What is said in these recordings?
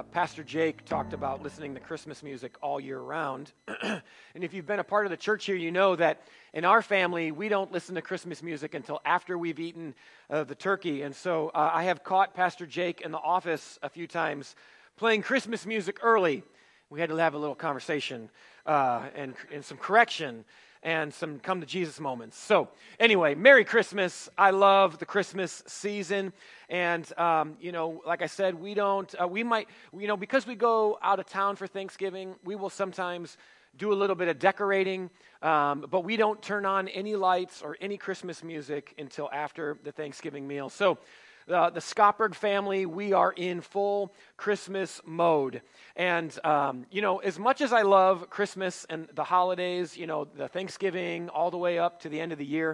Pastor Jake talked about listening to Christmas music all year round. And if you've been a part of the church here, you know that in our family, we don't listen to Christmas music until after we've eaten the turkey. And so I have caught Pastor Jake in the office a few times playing Christmas music early. We had to have a little conversation and some correction and some come to Jesus moments. So anyway, Merry Christmas. I love the Christmas season. And, like I said, because we go out of town for Thanksgiving, we will sometimes do a little bit of decorating, but we don't turn on any lights or any Christmas music until after the Thanksgiving meal. So the Scottberg family, we are in full Christmas mode. And, as much as I love Christmas and the holidays, the Thanksgiving all the way up to the end of the year,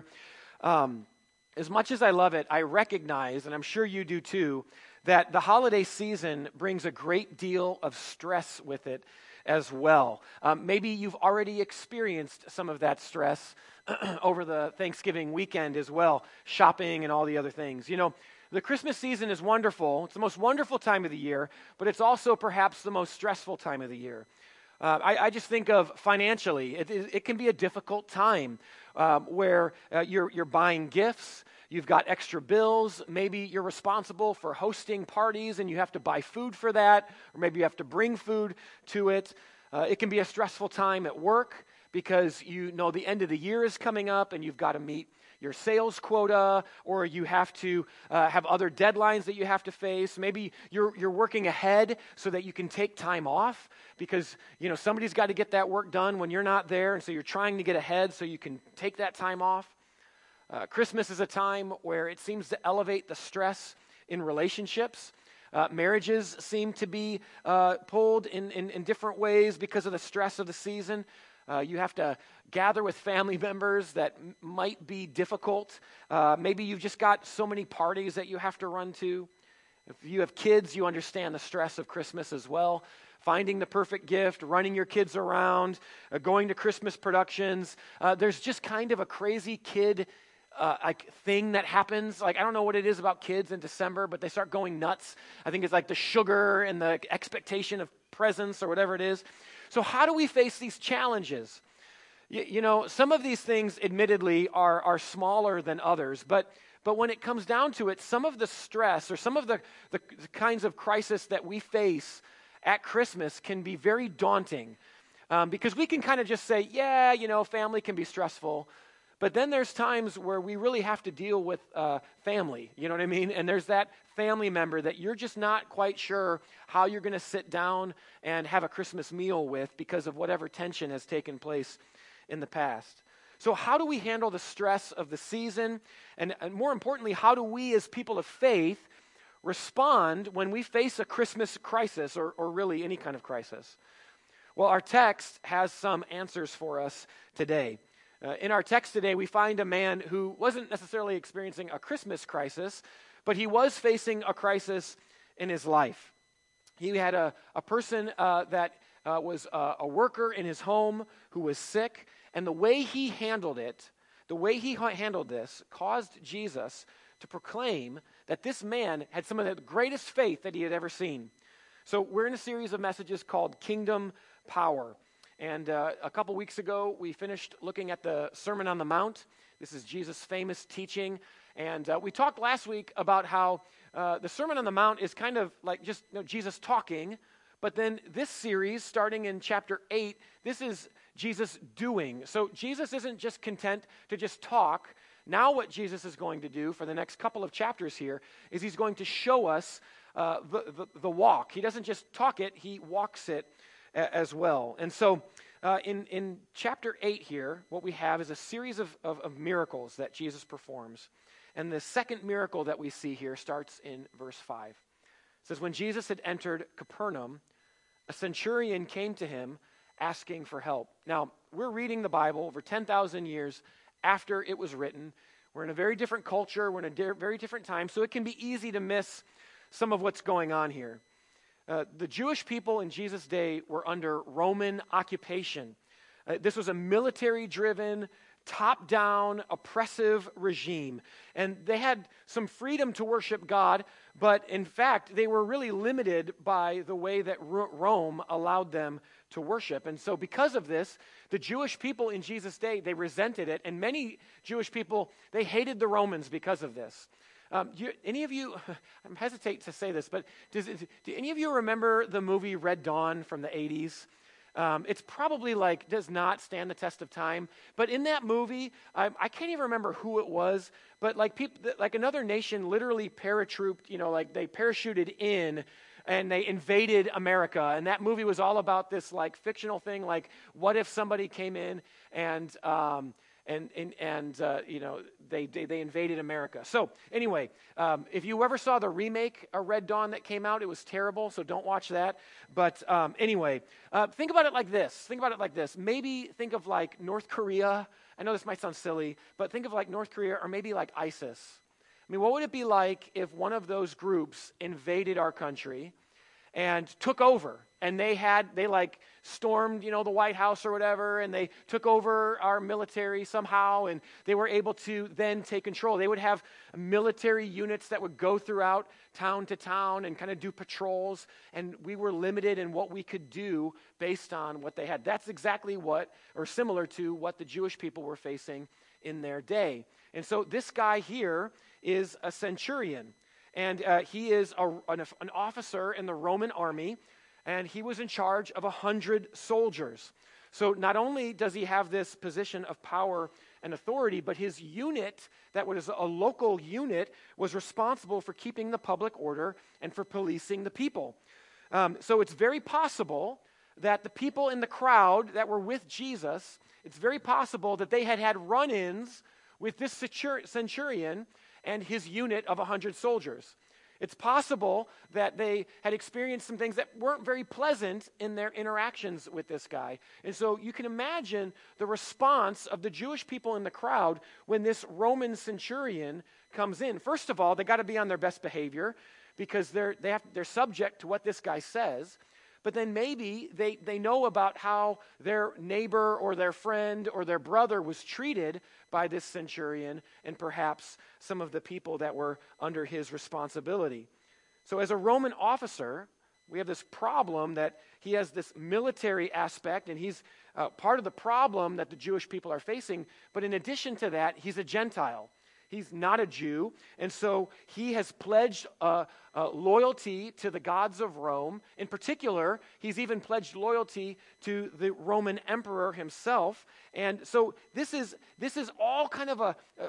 as much as I love it, I recognize, and I'm sure you do too, that the holiday season brings a great deal of stress with it as well. Maybe you've already experienced some of that stress over the Thanksgiving weekend as well, shopping and all the other things. The Christmas season is wonderful. It's the most wonderful time of the year, but it's also perhaps the most stressful time of the year. I just think of financially. It can be a difficult time where you're buying gifts, you've got extra bills, maybe you're responsible for hosting parties and you have to buy food for that, or maybe you have to bring food to it. It can be a stressful time at work because the end of the year is coming up and you've got to meet your sales quota, or you have to have other deadlines that you have to face. Maybe you're working ahead so that you can take time off because, somebody's got to get that work done when you're not there, and so you're trying to get ahead so you can take that time off. Christmas is a time where it seems to elevate the stress in relationships. Marriages seem to be pulled in different ways because of the stress of the season. You have to gather with family members that might be difficult. Maybe you've just got so many parties that you have to run to. If you have kids, you understand the stress of Christmas as well. Finding the perfect gift, running your kids around, going to Christmas productions. There's just kind of a crazy kid thing that happens. I don't know what it is about kids in December, but they start going nuts. I think it's like the sugar and the expectation of presents or whatever it is. So how do we face these challenges? Some of these things admittedly are smaller than others, but when it comes down to it, some of the stress or some of the kinds of crisis that we face at Christmas can be very daunting because we can kind of just say, family can be stressful. But then there's times where we really have to deal with family, you know what I mean? And there's that family member that you're just not quite sure how you're going to sit down and have a Christmas meal with because of whatever tension has taken place in the past. So how do we handle the stress of the season? And more importantly, how do we as people of faith respond when we face a Christmas crisis or really any kind of crisis? Well, our text has some answers for us today. In our text today, we find a man who wasn't necessarily experiencing a Christmas crisis, but he was facing a crisis in his life. He had a person that was a worker in his home who was sick, and the way he handled this, caused Jesus to proclaim that this man had some of the greatest faith that he had ever seen. So we're in a series of messages called Kingdom Power. And a couple weeks ago, we finished looking at the Sermon on the Mount. This is Jesus' famous teaching. And we talked last week about how the Sermon on the Mount is kind of like just Jesus talking. But then this series, starting in chapter 8, this is Jesus doing. So Jesus isn't just content to just talk. Now what Jesus is going to do for the next couple of chapters here is he's going to show us the walk. He doesn't just talk it, he walks it as well. And so in chapter 8 here, what we have is a series of miracles that Jesus performs. And the second miracle that we see here starts in verse 5. It says, when Jesus had entered Capernaum, a centurion came to him asking for help. Now, we're reading the Bible over 10,000 years after it was written. We're in a very different culture. We're in a very different time. So it can be easy to miss some of what's going on here. The Jewish people in Jesus' day were under Roman occupation. This was a military-driven, top-down, oppressive regime. And they had some freedom to worship God, but in fact, they were really limited by the way that Rome allowed them to worship. And so because of this, the Jewish people in Jesus' day, they resented it. And many Jewish people, they hated the Romans because of this. Any of you, I hesitate to say this, but do any of you remember the movie Red Dawn from the 80s? It's probably does not stand the test of time. But in that movie, I can't even remember who it was, but people, another nation literally paratrooped, they parachuted in and they invaded America. And that movie was all about this fictional thing, what if somebody came in and they invaded America. So anyway, if you ever saw the remake of Red Dawn that came out, it was terrible, so don't watch that. But anyway, think about it like this. Maybe think of North Korea. I know this might sound silly, but think of North Korea or maybe ISIS. I mean, what would it be like if one of those groups invaded our country and took over, and they stormed, the White House or whatever, and they took over our military somehow, and they were able to then take control. They would have military units that would go throughout town to town and kind of do patrols, and we were limited in what we could do based on what they had. That's exactly similar to what the Jewish people were facing in their day. And so this guy here is a centurion. And he is an officer in the Roman army, and he was in charge of 100 soldiers. So not only does he have this position of power and authority, but his unit, that was a local unit, was responsible for keeping the public order and for policing the people. So it's very possible that the people in the crowd that were with Jesus, it's very possible that they had run-ins with this centurion and his unit of 100 soldiers. It's possible that they had experienced some things that weren't very pleasant in their interactions with this guy. And so you can imagine the response of the Jewish people in the crowd when this Roman centurion comes in. First of all, they got to be on their best behavior because they're subject to what this guy says. But then maybe they know about how their neighbor or their friend or their brother was treated by this centurion and perhaps some of the people that were under his responsibility. So as a Roman officer, we have this problem that he has this military aspect, and he's part of the problem that the Jewish people are facing. But in addition to that, he's a Gentile. He's not a Jew, and so he has pledged loyalty to the gods of Rome. In particular, he's even pledged loyalty to the Roman emperor himself. And so this is all kind of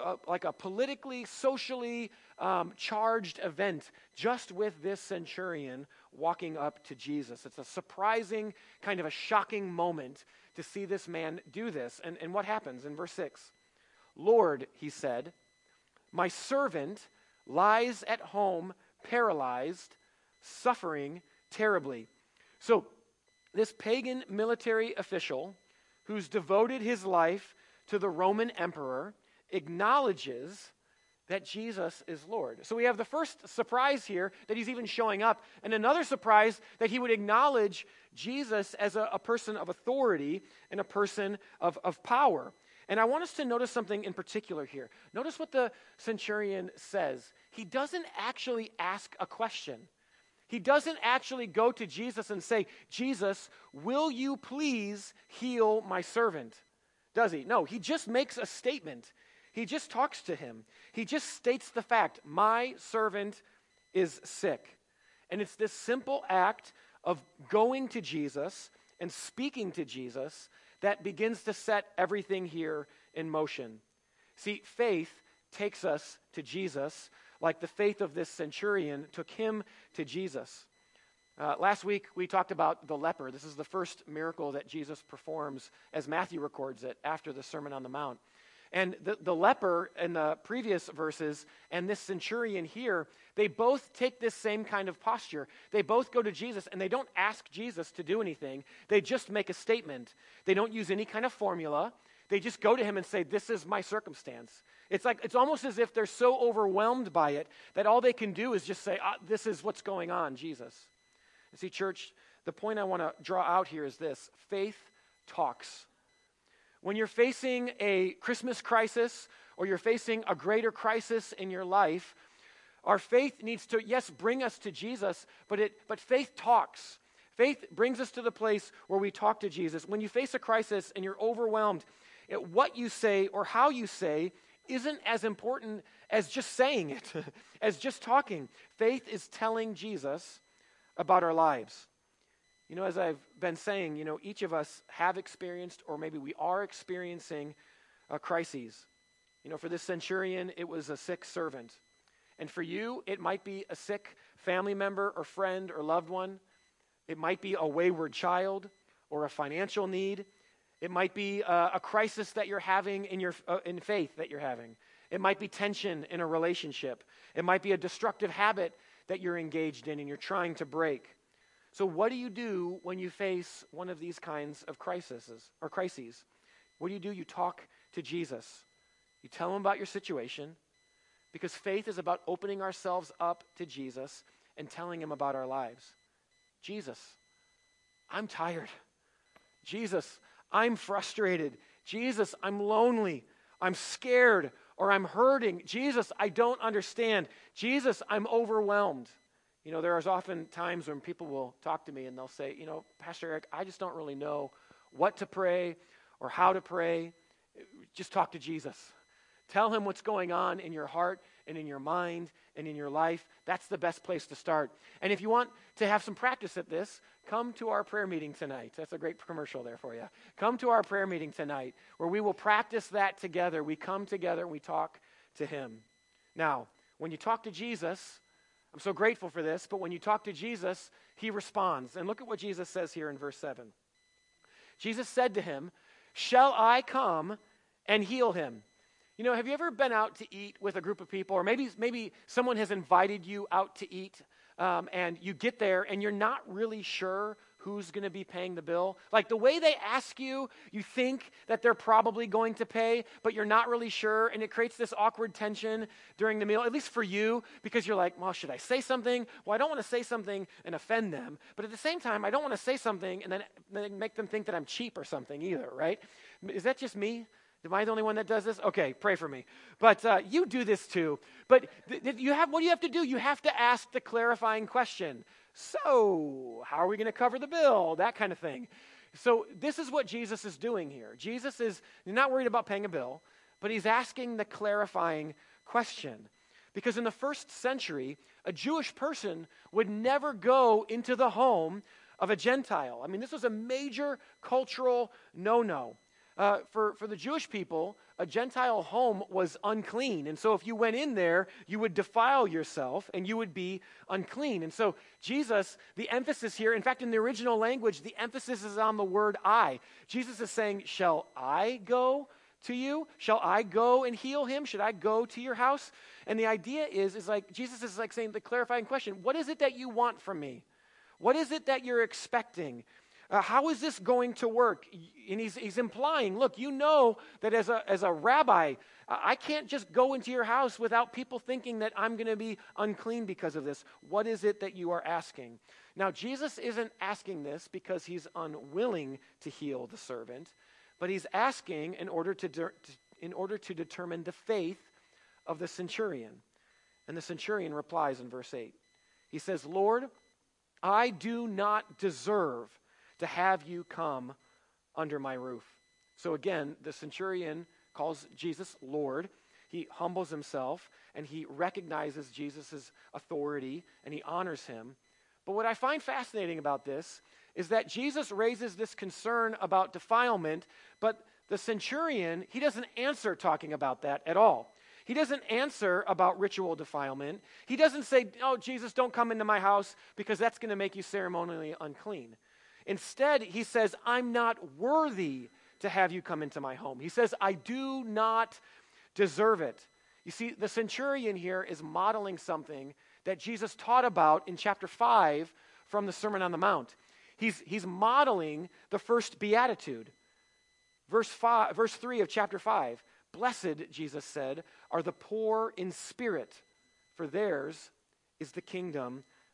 a politically, socially charged event, just with this centurion walking up to Jesus. It's a surprising, kind of a shocking moment to see this man do this. And what happens in verse 6? "Lord," he said, "my servant lies at home paralyzed, suffering terribly." So this pagan military official who's devoted his life to the Roman emperor acknowledges that Jesus is Lord. So we have the first surprise here that he's even showing up, and another surprise that he would acknowledge Jesus as a person of authority and a person of power. And I want us to notice something in particular here. Notice what the centurion says. He doesn't actually ask a question. He doesn't actually go to Jesus and say, "Jesus, will you please heal my servant?" Does he? No, he just makes a statement. He just talks to him. He just states the fact, "My servant is sick." And it's this simple act of going to Jesus and speaking to Jesus that begins to set everything here in motion. See, faith takes us to Jesus like the faith of this centurion took him to Jesus. Last week, we talked about the leper. This is the first miracle that Jesus performs as Matthew records it after the Sermon on the Mount. And the leper in the previous verses and this centurion here, they both take this same kind of posture. They both go to Jesus and they don't ask Jesus to do anything. They just make a statement. They don't use any kind of formula. They just go to him and say, "This is my circumstance." It's almost as if they're so overwhelmed by it that all they can do is just say, "This is what's going on, Jesus." And see, church, the point I want to draw out here is this: faith talks. When you're facing a Christmas crisis or you're facing a greater crisis in your life, our faith needs to, yes, bring us to Jesus, but faith talks. Faith brings us to the place where we talk to Jesus. When you face a crisis and you're overwhelmed, what you say or how you say isn't as important as just saying it, as just talking. Faith is telling Jesus about our lives. As I've been saying, each of us have experienced, or maybe we are experiencing, crises. For this centurion, it was a sick servant. And for you, it might be a sick family member or friend or loved one. It might be a wayward child or a financial need. It might be a crisis that you're having in faith that you're having. It might be tension in a relationship. It might be a destructive habit that you're engaged in and you're trying to break. So what do you do when you face one of these kinds of crises? What do? You talk to Jesus. You tell him about your situation, because faith is about opening ourselves up to Jesus and telling him about our lives. Jesus, I'm tired. Jesus, I'm frustrated. Jesus, I'm lonely. I'm scared, or I'm hurting. Jesus, I don't understand. Jesus, I'm overwhelmed. There is often times when people will talk to me and they'll say, Pastor Eric, I just don't really know what to pray or how to pray. Just talk to Jesus. Tell him what's going on in your heart and in your mind and in your life. That's the best place to start. And if you want to have some practice at this, come to our prayer meeting tonight. That's a great commercial there for you. Come to our prayer meeting tonight where we will practice that together. We come together and we talk to him. Now, when you talk to Jesus, I'm so grateful for this, but when you talk to Jesus, he responds. And look at what Jesus says here in verse 7. Jesus said to him, "Shall I come and heal him?" Have you ever been out to eat with a group of people, or maybe someone has invited you out to eat, and you get there and you're not really sure who's going to be paying the bill? Like the way they ask you, you think that they're probably going to pay, but you're not really sure, and it creates this awkward tension during the meal, at least for you, because you're like, well, should I say something? Well, I don't want to say something and offend them, but at the same time, I don't want to say something and then make them think that I'm cheap or something either, right? Is that just me? Am I the only one that does this? Okay, pray for me. But you do this too. But what do you have to do? You have to ask the clarifying question. So, how are we going to cover the bill? That kind of thing. So this is what Jesus is doing here. Jesus is not worried about paying a bill, but he's asking the clarifying question. Because in the first century, a Jewish person would never go into the home of a Gentile. I mean, this was a major cultural no-no. For the Jewish people, a Gentile home was unclean. And so if you went in there, you would defile yourself and you would be unclean. And so Jesus, the emphasis here, in fact, in the original language, the emphasis is on the word I. Jesus is saying, shall I go to you? Shall I go and heal him? Should I go to your house? And the idea is like, Jesus is like saying the clarifying question, what is it that you want from me? What is it that you're expecting? How is this going to work? And he's implying, look, you know that as a rabbi, I can't just go into your house without people thinking that I'm going to be unclean because of this. What is it that you are asking? Now, Jesus isn't asking this because he's unwilling to heal the servant, but he's asking in order to determine the faith of the centurion. And the centurion replies in verse 8. He says, Lord, I do not deserve to have you come under my roof. So again, the centurion calls Jesus Lord. He humbles himself and he recognizes Jesus' authority and he honors him. But what I find fascinating about this is that Jesus raises this concern about defilement, but the centurion, he doesn't answer talking about that at all. He doesn't answer about ritual defilement. He doesn't say, oh, Jesus, don't come into my house because that's going to make you ceremonially unclean. Instead, he says, I'm not worthy to have you come into my home. He says, I do not deserve it. You see, the centurion here is modeling something that Jesus taught about in chapter 5 from the Sermon on the Mount. He's modeling the first beatitude. Verse 3 of chapter 5, blessed, Jesus said, are the poor in spirit, for theirs is the kingdom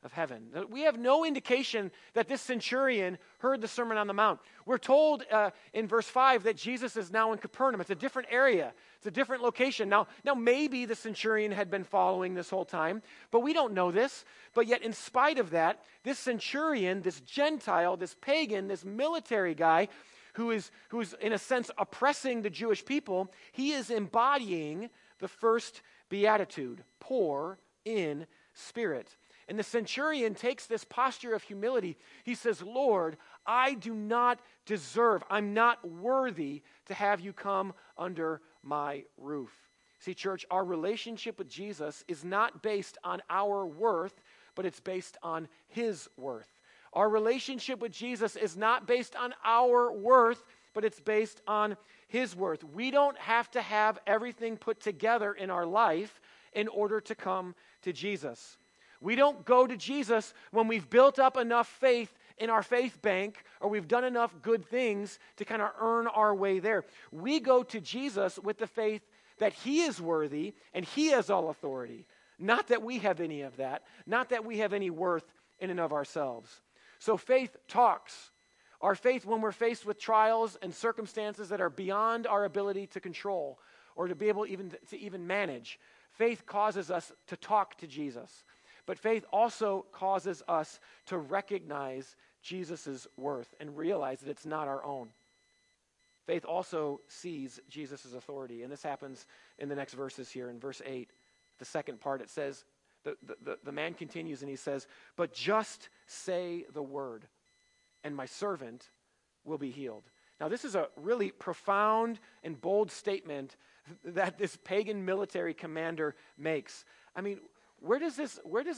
of heaven. We have no indication that this centurion heard the Sermon on the Mount. We're told in verse 5 that Jesus is now in Capernaum. It's a different area. It's a different location. Now maybe the centurion had been following this whole time, but we don't know this. But yet in spite of that, this centurion, this Gentile, this pagan, this military guy who is in a sense oppressing the Jewish people, he is embodying the first beatitude, poor in spirit. And the centurion takes this posture of humility. He says, Lord, I do not deserve, I'm not worthy to have you come under my roof. See, church, our relationship with Jesus is not based on our worth, but it's based on his worth. Our relationship with Jesus is not based on our worth, but it's based on his worth. We don't have to have everything put together in our life in order to come to Jesus. We don't go to Jesus when we've built up enough faith in our faith bank or we've done enough good things to kind of earn our way there. We go to Jesus with the faith that he is worthy and he has all authority. Not that we have any of that. Not that we have any worth in and of ourselves. So faith talks. Our faith, when we're faced with trials and circumstances that are beyond our ability to control or to be able to even manage, faith causes us to talk to Jesus. But faith also causes us to recognize Jesus' worth and realize that it's not our own. Faith also sees Jesus' authority. And this happens in the next verses here. In verse 8, the second part, it says, the man continues and he says, but just say the word, and my servant will be healed. Now, this is a really profound and bold statement that this pagan military commander makes. I mean, where does this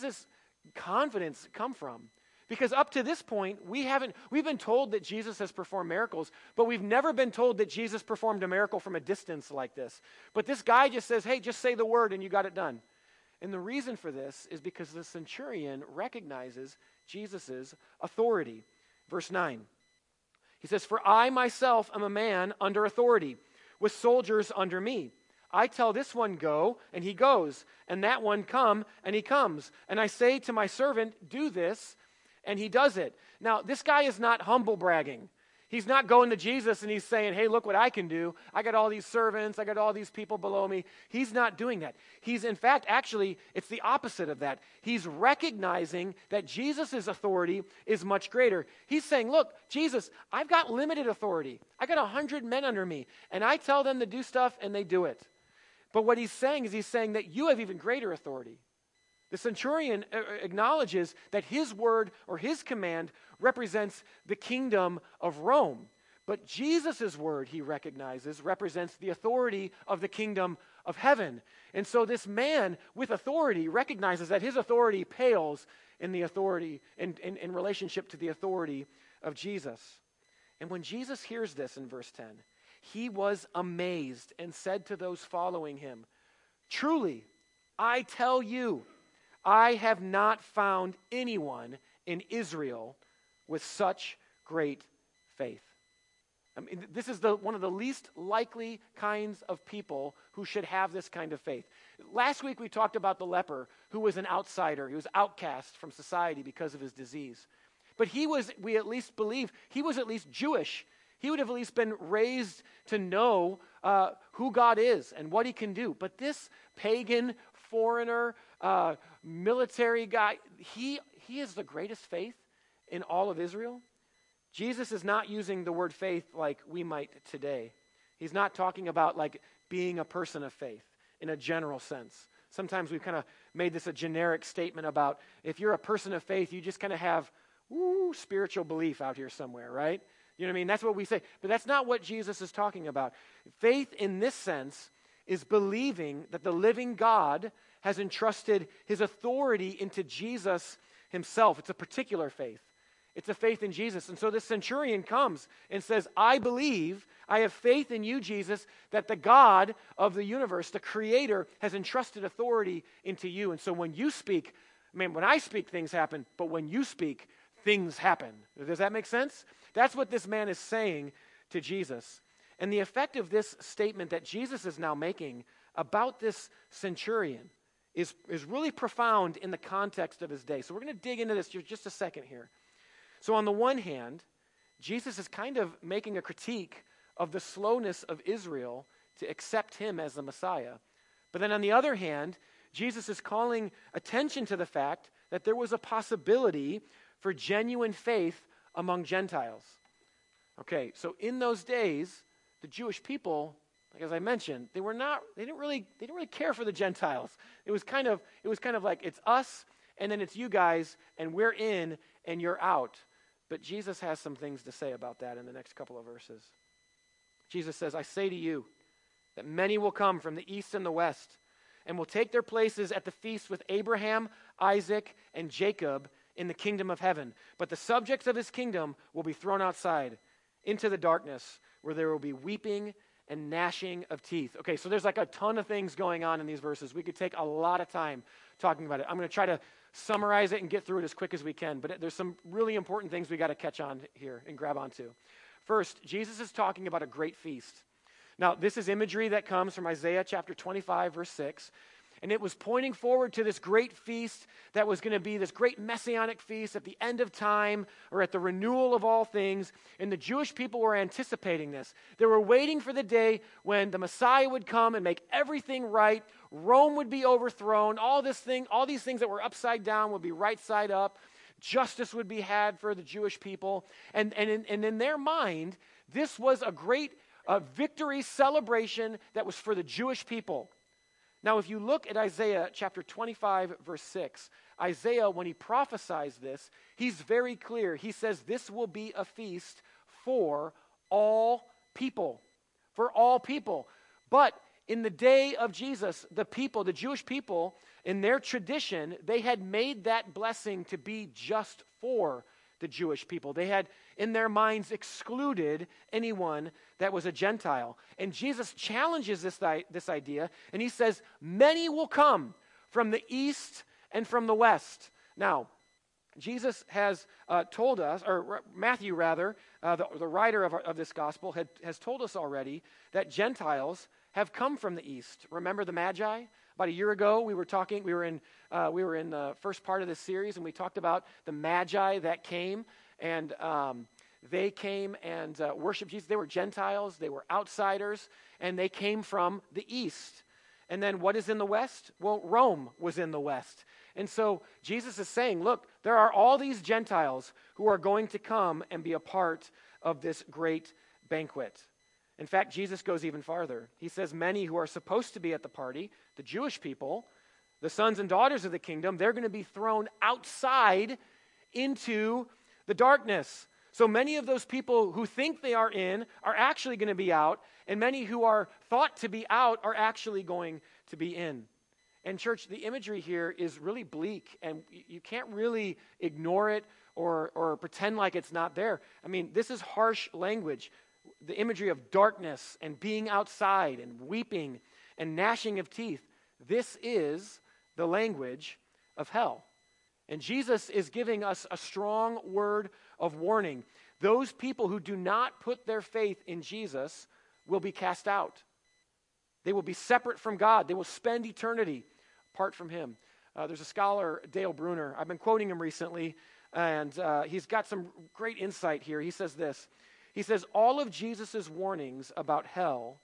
confidence come from? Because up to this point, we've been told that Jesus has performed miracles, but we've never been told that Jesus performed a miracle from a distance like this. But this guy just says, hey, just say the word and you got it done. And the reason for this is because the centurion recognizes Jesus' authority. Verse 9, he says, for I myself am a man under authority, with soldiers under me. I tell this one, go, and he goes, and that one, come, and he comes. And I say to my servant, do this, and he does it. Now, this guy is not humble bragging. He's not going to Jesus and he's saying, hey, look what I can do. I got all these servants. I got all these people below me. He's not doing that. He's, in fact, actually, it's the opposite of that. He's recognizing that Jesus' authority is much greater. He's saying, look, Jesus, I've got limited authority. I got 100 men under me, and I tell them to do stuff, and they do it. But what he's saying is he's saying that you have even greater authority. The centurion acknowledges that his word or his command represents the kingdom of Rome. But Jesus' word, he recognizes, represents the authority of the kingdom of heaven. And so this man with authority recognizes that his authority pales in the authority, in relationship to the authority of Jesus. And when Jesus hears this in verse 10, he was amazed and said to those following him, truly, I tell you, I have not found anyone in Israel with such great faith. I mean, this is one of the least likely kinds of people who should have this kind of faith. Last week we talked about the leper who was an outsider. He was outcast from society because of his disease. But we at least believe, he was at least Jewish. He would have at least been raised to know who God is and what he can do. But this pagan, foreigner, military guy, he is the greatest faith in all of Israel. Jesus is not using the word faith like we might today. He's not talking about like being a person of faith in a general sense. Sometimes we've kind of made this a generic statement about if you're a person of faith, you just kind of have spiritual belief out here somewhere, right? You know what I mean? That's what we say. But that's not what Jesus is talking about. Faith in this sense is believing that the living God has entrusted his authority into Jesus himself. It's a particular faith. It's a faith in Jesus. And so this centurion comes and says, I believe, I have faith in you, Jesus, that the God of the universe, the creator, has entrusted authority into you. And so when you speak, when I speak, things happen, but when you speak, things happen. Does that make sense? That's what this man is saying to Jesus. And the effect of this statement that Jesus is now making about this centurion is really profound in the context of his day. So we're going to dig into this for just a second here. So on the one hand, Jesus is kind of making a critique of the slowness of Israel to accept him as the Messiah. But then on the other hand, Jesus is calling attention to the fact that there was a possibility for genuine faith among Gentiles. Okay, so in those days, the Jewish people, like as I mentioned, they didn't really care for the Gentiles. It was kind of like it's us and then it's you guys and we're in and you're out. But Jesus has some things to say about that in the next couple of verses. Jesus says, I say to you that many will come from the east and the west and will take their places at the feast with Abraham, Isaac, and Jacob in the kingdom of heaven. But the subjects of his kingdom will be thrown outside into the darkness where there will be weeping and gnashing of teeth. Okay, so there's like a ton of things going on in these verses. We could take a lot of time talking about it. I'm going to try to summarize it and get through it as quick as we can, but there's some really important things we got to catch on here and grab onto. First, Jesus is talking about a great feast. Now, this is imagery that comes from Isaiah chapter 25, verse 6, and it was pointing forward to this great feast that was going to be this great messianic feast at the end of time or at the renewal of all things, and the Jewish people were anticipating this. They were waiting for the day when the Messiah would come and make everything right. Rome would be overthrown. All these things that were upside down would be right side up. Justice would be had for the Jewish people. And in their mind, this was a great victory celebration that was for the Jewish people. Now, if you look at Isaiah chapter 25, verse 6, Isaiah, when he prophesies this, he's very clear. He says this will be a feast for all people. For all people. But in the day of Jesus, the Jewish people, in their tradition, they had made that blessing to be just for the Jewish people. They had, in their minds, excluded anyone that was a Gentile. And Jesus challenges this idea, and he says, many will come from the east and from the west. Now, Jesus has told us, or Matthew rather, the writer of this gospel has told us already that Gentiles have come from the east. Remember the Magi? About a year ago, we were in the first part of this series, and we talked about the Magi that came, and they came and worshiped Jesus. They were Gentiles, they were outsiders, and they came from the east. And then what is in the west? Well, Rome was in the west. And so Jesus is saying, look, there are all these Gentiles who are going to come and be a part of this great banquet. In fact, Jesus goes even farther. He says many who are supposed to be at the party, the Jewish people, the sons and daughters of the kingdom, they're going to be thrown outside into the darkness. So many of those people who think they are in are actually going to be out, and many who are thought to be out are actually going to be in. And church, the imagery here is really bleak, and you can't really ignore it or pretend like it's not there. I mean, this is harsh language. The imagery of darkness and being outside and weeping and gnashing of teeth. This is the language of hell. And Jesus is giving us a strong word of warning. Those people who do not put their faith in Jesus will be cast out. They will be separate from God. They will spend eternity apart from him. There's a scholar, Dale Bruner. I've been quoting him recently, and he's got some great insight here. He says this. He says, all of Jesus' warnings about hell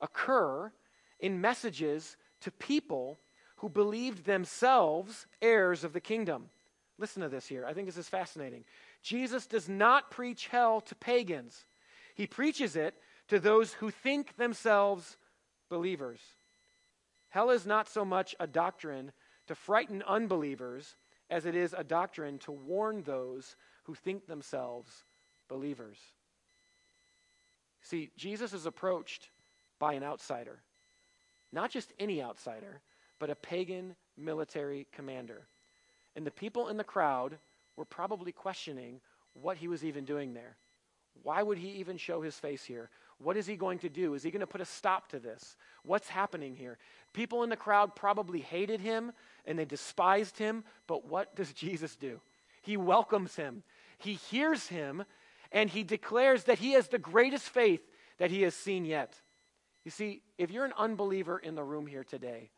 occur in messages to people who believed themselves heirs of the kingdom. Listen to this here. I think this is fascinating. Jesus does not preach hell to pagans. He preaches it to those who think themselves believers. Hell is not so much a doctrine to frighten unbelievers as it is a doctrine to warn those who think themselves believers. See, Jesus is approached by an outsider. Not just any outsider, but a pagan military commander. And the people in the crowd were probably questioning what he was even doing there. Why would he even show his face here? What is he going to do? Is he going to put a stop to this? What's happening here? People in the crowd probably hated him and they despised him, but what does Jesus do? He welcomes him. He hears him, and he declares that he has the greatest faith that he has seen yet. You see, if you're an unbeliever in the room here today,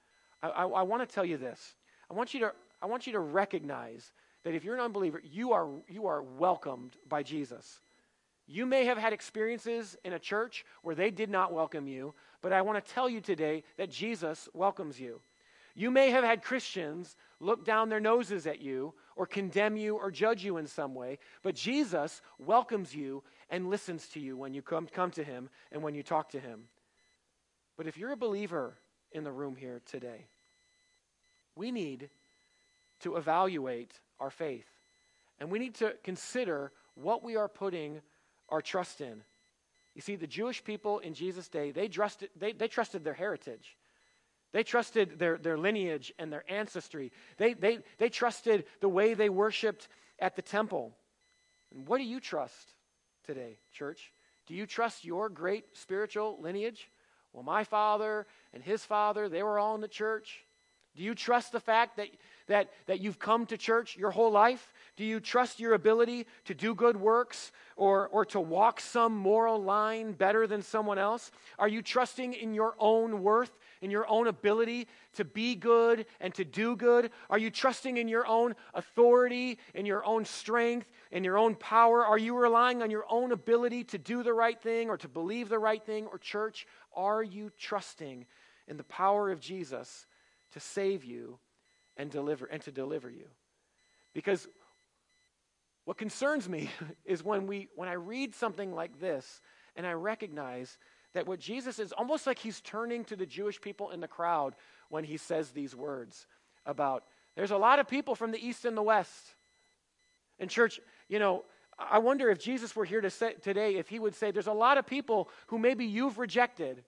I want to tell you this. I want you to recognize that if you're an unbeliever, you are welcomed by Jesus. You may have had experiences in a church where they did not welcome you, but I want to tell you today that Jesus welcomes you. You may have had Christians look down their noses at you or condemn you or judge you in some way, but Jesus welcomes you and listens to you when you come to him and when you talk to him. But if you're a believer in the room here today, we need to evaluate our faith, and we need to consider what we are putting our trust in. You see, the Jewish people in Jesus' day, they trusted their heritage. They trusted their lineage and their ancestry. They trusted the way they worshiped at the temple. And what do you trust today, church? Do you trust your great spiritual lineage? Well, my father and his father, they were all in the church. Do you trust the fact that you've come to church your whole life? Do you trust your ability to do good works or to walk some moral line better than someone else? Are you trusting in your own worth, in your own ability to be good and to do good? Are you trusting in your own authority, in your own strength, in your own power? Are you relying on your own ability to do the right thing or to believe the right thing? Or church, are you trusting in the power of Jesus to save you and to deliver you? Because what concerns me is when I read something like this and I recognize that what Jesus is almost like he's turning to the Jewish people in the crowd when he says these words about there's a lot of people from the east and the west. And church, I wonder if Jesus were here to say today, if he would say there's a lot of people who maybe you've rejected,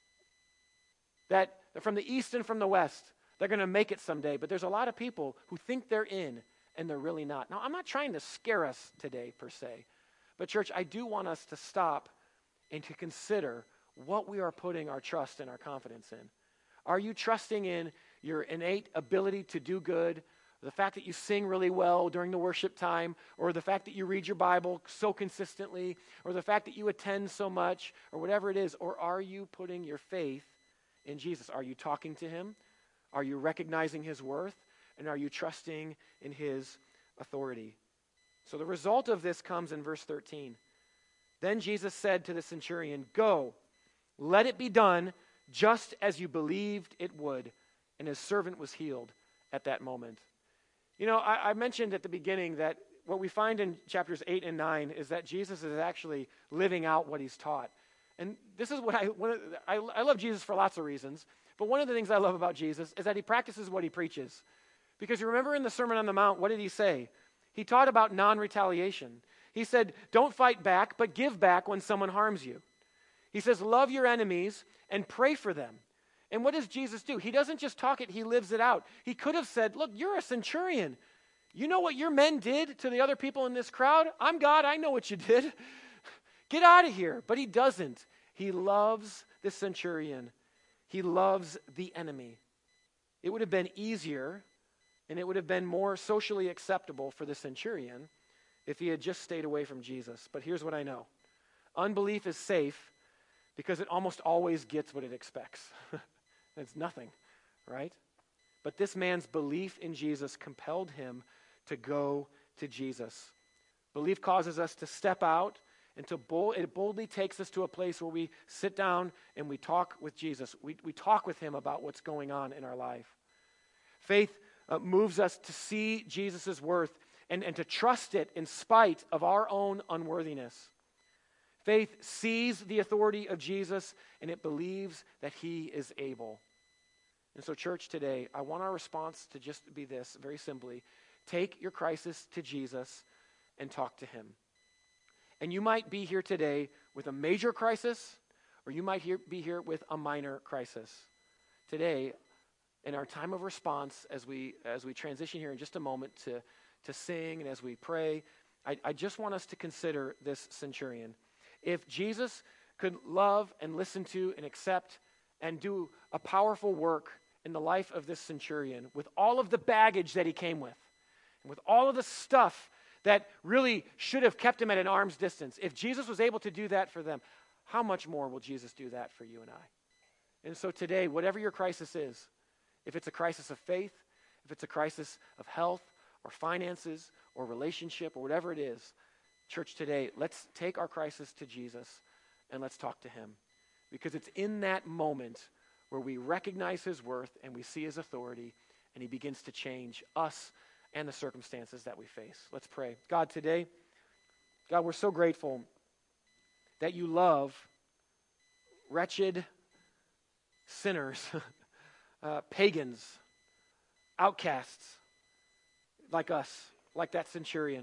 that from the east and from the west, they're going to make it someday. But there's a lot of people who think they're in and they're really not. Now, I'm not trying to scare us today per se. But church, I do want us to stop and to consider what we are putting our trust and our confidence in. Are you trusting in your innate ability to do good, the fact that you sing really well during the worship time, or the fact that you read your Bible so consistently, or the fact that you attend so much, or whatever it is? Or are you putting your faith in Jesus? Are you talking to him? Are you recognizing his worth? And are you trusting in his authority? So the result of this comes in verse 13. Then Jesus said to the centurion, "Go, let it be done just as you believed it would." And his servant was healed at that moment. I mentioned at the beginning that what we find in chapters 8 and 9 is that Jesus is actually living out what he's taught. And this is what I love Jesus for lots of reasons. But one of the things I love about Jesus is that he practices what he preaches. Because you remember in the Sermon on the Mount, what did he say? He taught about non-retaliation. He said, don't fight back, but give back when someone harms you. He says, love your enemies and pray for them. And what does Jesus do? He doesn't just talk it, he lives it out. He could have said, look, you're a centurion. You know what your men did to the other people in this crowd? I'm God, I know what you did. Get out of here. But he doesn't. He loves the centurion. He loves the enemy. It would have been easier and it would have been more socially acceptable for the centurion if he had just stayed away from Jesus. But here's what I know. Unbelief is safe because it almost always gets what it expects. It's nothing, right? But this man's belief in Jesus compelled him to go to Jesus. Belief causes us to step out and it boldly takes us to a place where we sit down and we talk with Jesus. We talk with him about what's going on in our life. Faith moves us to see Jesus' worth and to trust it in spite of our own unworthiness. Faith sees the authority of Jesus and it believes that he is able. And so, church, today, I want our response to just be this, very simply. Take your crisis to Jesus and talk to him. And you might be here today with a major crisis, or you might be here with a minor crisis. Today, in our time of response, as we transition here in just a moment to sing and as we pray, I just want us to consider this centurion. If Jesus could love and listen to and accept and do a powerful work in the life of this centurion with all of the baggage that he came with, and with all of the stuff that really should have kept him at an arm's distance, if Jesus was able to do that for them, how much more will Jesus do that for you and I? And so today, whatever your crisis is, If it's a crisis of faith, if it's a crisis of health or finances or relationship or whatever it is, church, today, let's take our crisis to Jesus and let's talk to him. Because it's in that moment where we recognize his worth and we see his authority, and he begins to change us and the circumstances that we face. Let's pray. God, today, God, we're so grateful that you love wretched sinners, pagans, outcasts like us, like that centurion.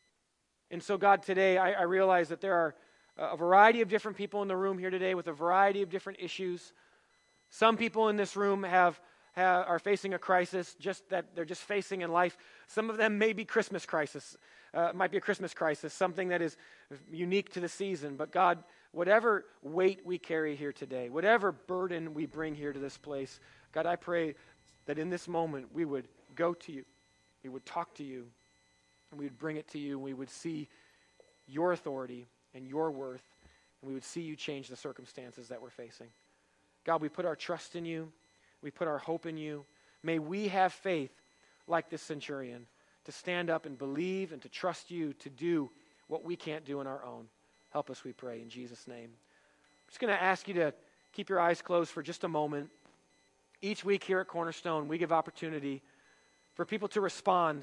And so, God, today I realize that there are a variety of different people in the room here today with a variety of different issues. Some people in this room are facing a crisis just that they're just facing in life. Some of them may be Christmas crisis. Might be a Christmas crisis, something that is unique to the season. But God, whatever weight we carry here today, whatever burden we bring here to this place, God, I pray that in this moment we would go to you, we would talk to you, and we would bring it to you, and we would see your authority and your worth, and we would see you change the circumstances that we're facing. God, we put our trust in you. We put our hope in you. May we have faith like this centurion to stand up and believe and to trust you to do what we can't do on our own. Help us, we pray, in Jesus' name. I'm just going to ask you to keep your eyes closed for just a moment. Each week here at Cornerstone, we give opportunity for people to respond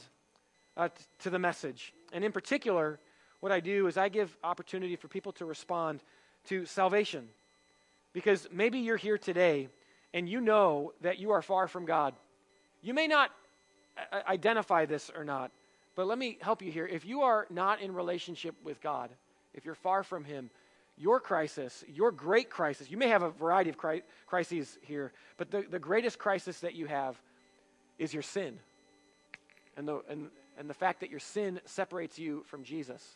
to the message. And in particular, what I do is I give opportunity for people to respond to salvation. Because maybe you're here today and you know that you are far from God. You may not identify this or not, but let me help you here. If you are not in relationship with God, if you're far from him, your crisis, your great crisis, you may have a variety of crises here, but the greatest crisis that you have is your sin. And the fact that your sin separates you from Jesus.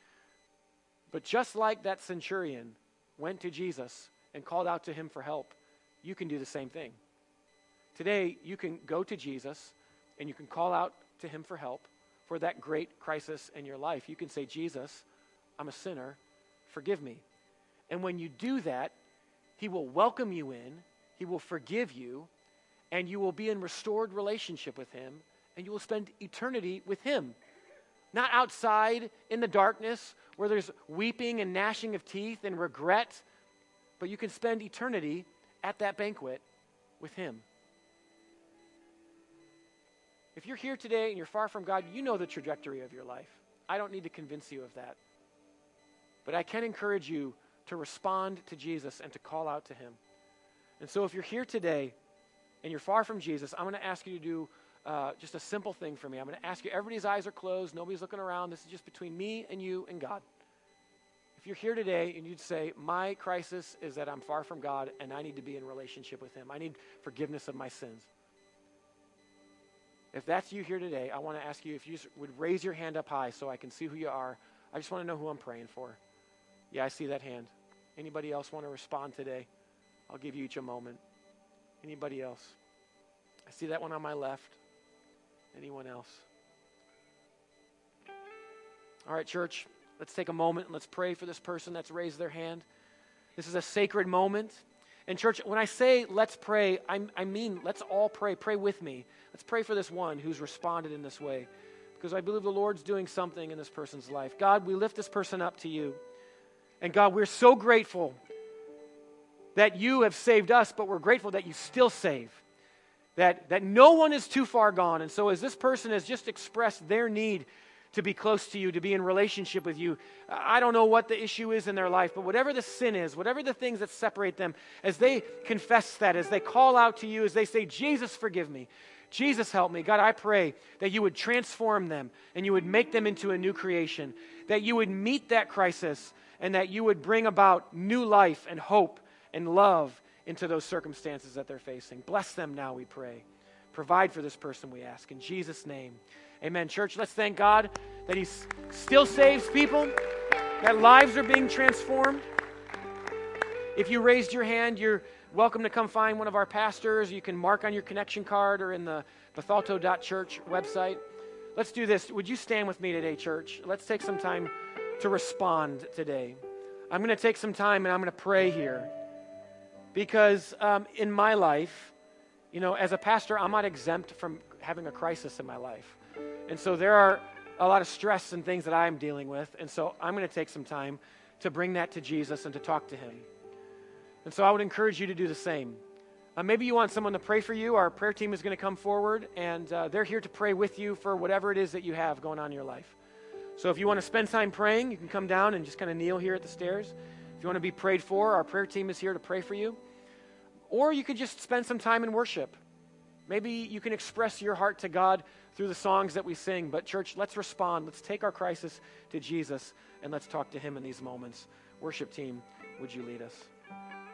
But just like that centurion went to Jesus and called out to him for help, you can do the same thing. Today, you can go to Jesus and you can call out to him for help for that great crisis in your life. You can say, Jesus, I'm a sinner, forgive me. And when you do that, he will welcome you in, he will forgive you, and you will be in restored relationship with him, and you will spend eternity with him. Not outside in the darkness where there's weeping and gnashing of teeth and regret, but you can spend eternity at that banquet with him. If you're here today and you're far from God, you know the trajectory of your life. I don't need to convince you of that. But I can encourage you to respond to Jesus and to call out to him. And so if you're here today and you're far from Jesus, I'm going to ask you to do just a simple thing for me. I'm going to ask you, everybody's eyes are closed, nobody's looking around. This is just between me and you and God. If you're here today and you'd say, my crisis is that I'm far from God and I need to be in relationship with him. I need forgiveness of my sins. If that's you here today, I want to ask you if you would raise your hand up high so I can see who you are. I just want to know who I'm praying for. Yeah, I see that hand. Anybody else want to respond today? I'll give you each a moment. Anybody else? I see that one on my left. Anyone else? All right, church, let's take a moment and let's pray for this person that's raised their hand. This is a sacred moment. And church, when I say let's pray, I mean let's all pray. Pray with me. Let's pray for this one who's responded in this way, because I believe the Lord's doing something in this person's life. God, we lift this person up to you. And God, we're so grateful that you have saved us, but we're grateful that you still save. That no one is too far gone. And so as this person has just expressed their need to be close to you, to be in relationship with you, I don't know what the issue is in their life, but whatever the sin is, whatever the things that separate them, as they confess that, as they call out to you, as they say, Jesus, forgive me, Jesus, help me. God, I pray that you would transform them and you would make them into a new creation, that you would meet that crisis and that you would bring about new life and hope and love into those circumstances that they're facing. Bless them now, we pray. Provide for this person, we ask. In Jesus' name, amen. Church, let's thank God that he still saves people, that lives are being transformed. If you raised your hand, you're welcome to come find one of our pastors. You can mark on your connection card or in the bethalto.church website. Let's do this. Would you stand with me today, church? Let's take some time to respond today. I'm going to take some time and I'm going to pray here. Because in my life, as a pastor, I'm not exempt from having a crisis in my life. And so there are a lot of stress and things that I'm dealing with. And so I'm going to take some time to bring that to Jesus and to talk to him. And so I would encourage you to do the same. Maybe you want someone to pray for you. Our prayer team is going to come forward, and they're here to pray with you for whatever it is that you have going on in your life. So if you want to spend time praying, you can come down and just kind of kneel here at the stairs. If you want to be prayed for, our prayer team is here to pray for you. Or you could just spend some time in worship. Maybe you can express your heart to God through the songs that we sing. But church, let's respond. Let's take our crisis to Jesus, and let's talk to him in these moments. Worship team, would you lead us?